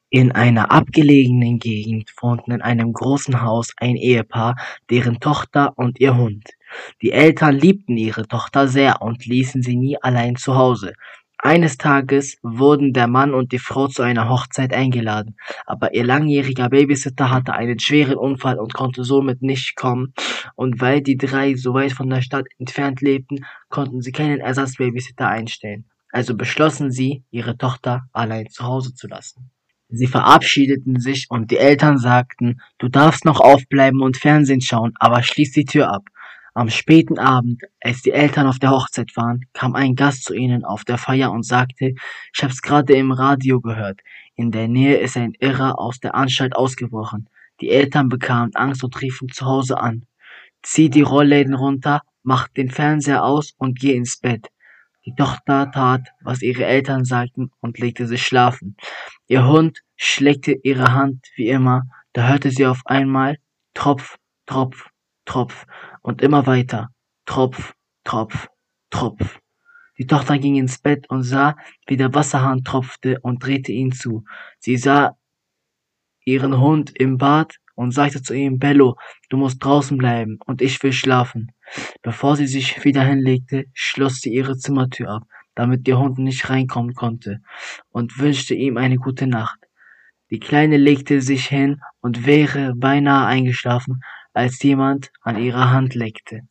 In einer abgelegenen Gegend wohnten in einem großen Haus ein Ehepaar, deren Tochter und ihr Hund. Die Eltern liebten ihre Tochter sehr und ließen sie nie allein zu Hause. Eines Tages wurden der Mann und die Frau zu einer Hochzeit eingeladen, aber ihr langjähriger Babysitter hatte einen schweren Unfall und konnte somit nicht kommen, und weil die drei so weit von der Stadt entfernt lebten, konnten sie keinen Ersatzbabysitter einstellen. Also beschlossen sie, ihre Tochter allein zu Hause zu lassen. Sie verabschiedeten sich und die Eltern sagten: „Du darfst noch aufbleiben und Fernsehen schauen, aber schließ die Tür ab.“ Am späten Abend, als die Eltern auf der Hochzeit waren, kam ein Gast zu ihnen auf der Feier und sagte: „Ich hab's gerade im Radio gehört. In der Nähe ist ein Irrer aus der Anstalt ausgebrochen.“ Die Eltern bekamen Angst und riefen zu Hause an: „Zieh die Rollläden runter, mach den Fernseher aus und geh ins Bett.“ Die Tochter tat, was ihre Eltern sagten, und legte sich schlafen. Ihr Hund schleckte ihre Hand wie immer, da hörte sie auf einmal Tropf, Tropf, Tropf und immer weiter Tropf, Tropf, Tropf. Die Tochter ging ins Bett und sah, wie der Wasserhahn tropfte, und drehte ihn zu. Sie sah ihren Hund im Bad und sagte zu ihm: „Bello, du musst draußen bleiben und ich will schlafen.“ Bevor sie sich wieder hinlegte, schloss sie ihre Zimmertür ab, damit der Hund nicht reinkommen konnte, und wünschte ihm eine gute Nacht. Die Kleine legte sich hin und wäre beinahe eingeschlafen, als jemand an ihrer Hand leckte.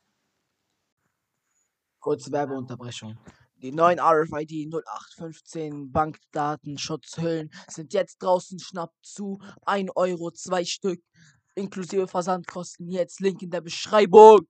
Kurze Werbeunterbrechung. Die neuen RFID 0815 Bankdatenschutzhüllen sind jetzt draußen. Schnappt zu. 1 Euro, 2 Stück. Inklusive Versandkosten. Jetzt Link in der Beschreibung.